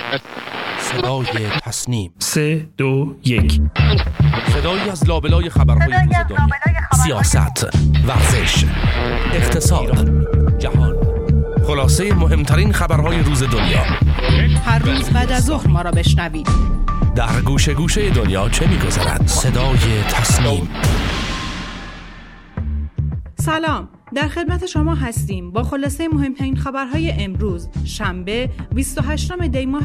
صدای تصنیم 3 2 1 صدایی از لابلای خبرهای روز دنیا، سیاست، ورزش، اقتصاد، جهان، خلاصه مهمترین خبرهای روز دنیا. هر روز بعد از ظهر ما را بشنوید. در گوشه گوشه دنیا چه می‌گذرد؟ صدای تصنیم. سلام، در خدمت شما هستیم با خلاصه مهمترین خبرهای امروز شنبه 28 دی ماه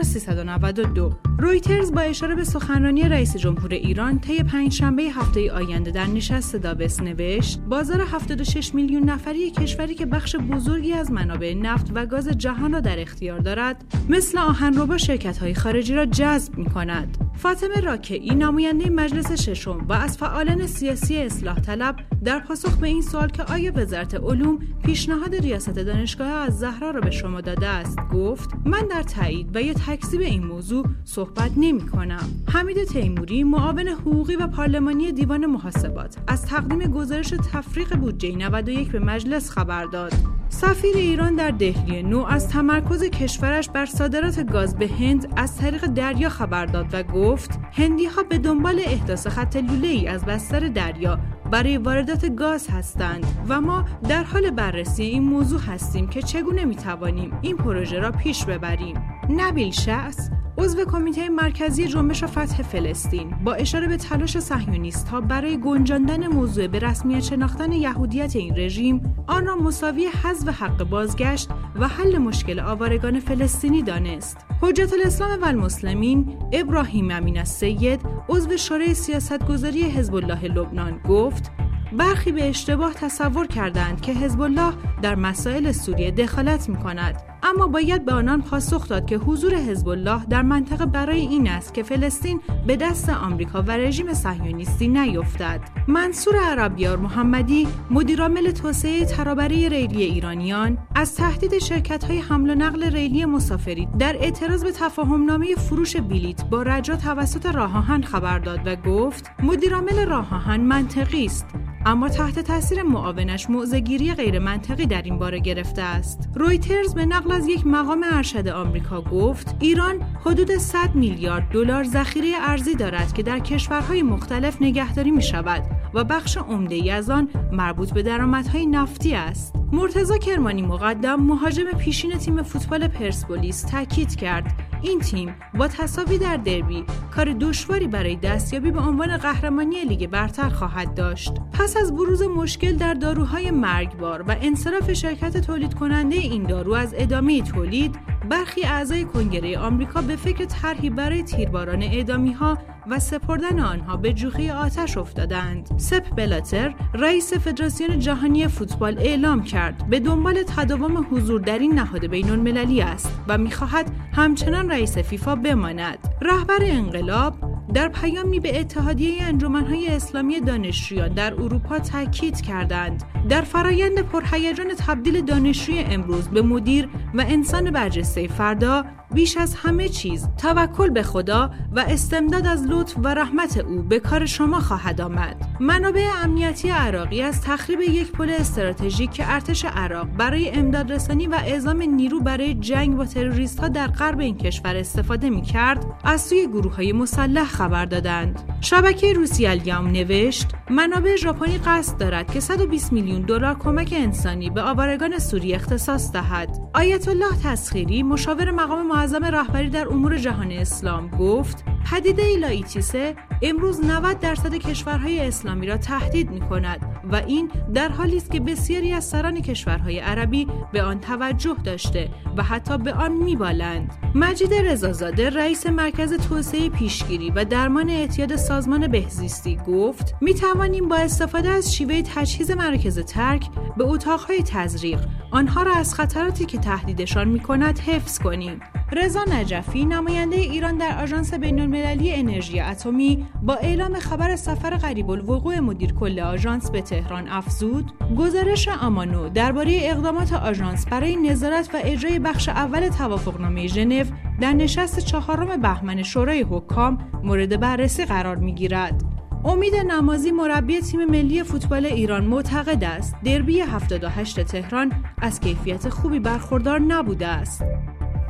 1392. رویترز با اشاره به سخنرانی رئیس جمهور ایران طی پنجشنبه هفته آینده در نشست داوس نوشت: بازار 76 میلیون نفری کشوری که بخش بزرگی از منابع نفت و گاز جهان را در اختیار دارد، مثل آهنربا شرکت‌های خارجی را جذب می‌کند. فاطمه راکعی، نماینده مجلس ششم و از فعالان سیاسی اصلاح طلب، در پاسخ به این سوال که آیا وزارت علوم پیشنهاد ریاست دانشگاه از زهرا را به شما داده است، گفت: من در تایید و یا تکذیب این موضوع صحبت نمی‌کنم. حمید تیموری، معاون حقوقی و پارلمانی دیوان محاسبات، از تقدیم گزارش تفریغ بودجه 91 به مجلس خبر داد. سفیر ایران در دهلی نو از تمرکز کشورش بر صادرات گاز به هند از طریق دریا خبر داد و گفت: هندی‌ها به دنبال احداث خط لوله‌ای از بستر دریا برای واردات گاز هستند و ما در حال بررسی این موضوع هستیم که چگونه می‌توانیم این پروژه را پیش ببریم. نبیل شعث، عضو کمیته مرکزی جنبش فتح فلسطین، با اشاره به تلاش صهیونیست‌ها برای گنجاندن موضوع به رسمیت شناختن یهودیت این رژیم، آن را مساوی حذف حق بازگشت و حل مشکل آوارگان فلسطینی دانست. حجت الاسلام و المسلمین ابراهیم امین السید، عضو شورای سیاستگذاری حزب الله لبنان، گفت: برخی به اشتباه تصور کردند که حزب الله در مسائل سوریه دخالت می‌کند، اما باید به آنان پاسخ داد که حضور حزب الله در منطقه برای این است که فلسطین به دست آمریکا و رژیم صهیونیستی نیفتد. منصور عربیار محمدی، مدیرعامل توسعه ترابری ریلی ایرانیان، از تهدید شرکت‌های حمل و نقل ریلی مسافری در اعتراض به تفاهمنامه فروش بلیط با رجا توسط راه آهن خبر داد و گفت: مدیرعامل راه آهن منطقی است، اما تحت تاثیر معاونش موضع‌گیری غیر منطقی در این باره گرفته است. رویترز به نقل از یک مقام ارشد آمریکا گفت: ایران حدود 100 میلیارد دلار ذخیره ارزی دارد که در کشورهای مختلف نگهداری می شود و بخش عمده‌ای از آن مربوط به درآمدهای نفتی است. مرتضی کرمانی مقدم، مهاجم پیشین تیم فوتبال پرسپولیس، تاکید کرد این تیم با تساوی در دربی کار دشواری برای دستیابی به عنوان قهرمانی لیگ برتر خواهد داشت. پس از بروز مشکل در داروهای مرگبار و انصراف شرکت تولید کننده این دارو از ادامه تولید، برخی اعضای کنگره آمریکا به فکر طرحی برای تیرباران اعدامی‌ها و سپردن آنها به جوخه آتش افتادند. سپ بلاتر، رئیس فدراسیون جهانی فوتبال، اعلام کرد به دنبال تداوم حضور در این نهاد بین‌المللی است و می‌خواهد همچنان رئیس فیفا بماند. رهبر انقلاب در پیامی به اتحادیه انجمن‌های اسلامی دانشجویان در اروپا تاکید کردند در فرایند پرهیجان تبدیل دانشجوی امروز به مدیر و انسان برجسته فردا، بیش از همه چیز توکل به خدا و استمداد از لطف و رحمت او به کار شما خواهد آمد. منابع امنیتی عراقی از تخریب یک پل استراتژیک که ارتش عراق برای امدادرسانی و اعزام نیرو برای جنگ با تروریست‌ها در غرب این کشور استفاده می‌کرد، از سوی گروه‌های مسلح خبر دادند. شبکه روسیه الیوم نوشت: منابع ژاپنی قصد دارد که 120 میلیون دلار کمک انسانی به آوارگان سوریه اختصاص دهد. آیت الله تسخیری، مشاور مقام معظم رهبری در امور جهان اسلام، گفت: پدیده لاییتیسه امروز 90% کشورهای اسلامی را تهدید می‌کند و این در حالی است که بسیاری از سران کشورهای عربی به آن توجه داشته و حتی به آن می‌بالند. مجید رضازاده، رئیس مرکز توسعه پیشگیری و درمان اعتیاد سازمان بهزیستی، گفت: می‌توانیم با استفاده از شیوه تجهیز مراکز ترک به اتاق‌های تزریق آنها را از خطراتی که تهدیدشان می‌کند حفظ کنیم. رضا نجفی، نماینده ایران در آژانس بین‌المللی انرژی اتمی، با اعلام خبر سفر قریب الوقوع مدیر کل آژانس به تهران افزود: گزارش آمانو درباره اقدامات آژانس برای نظارت و اجرای بخش اول توافقنامه ژنو در نشست 4 بهمن شورای حکام مورد بررسی قرار می‌گیرد. امید نمازی، مربی تیم ملی فوتبال ایران، معتقد است دربی 78 تهران از کیفیت خوبی برخوردار نبوده است.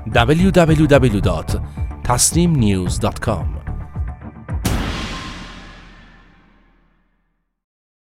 www.tasneemnews.com